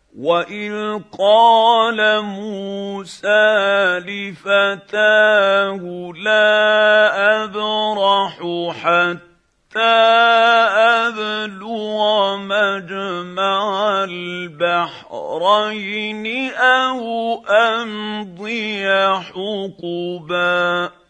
وَإِذْ قَالَ مُوسَىٰ لِفَتَاهُ لَا أَبْرَحُ حَتَّىٰ أَبْلُغَ مَجْمَعَ الْبَحْرَيْنِ أَوْ أَمْضِيَ حُقُبًا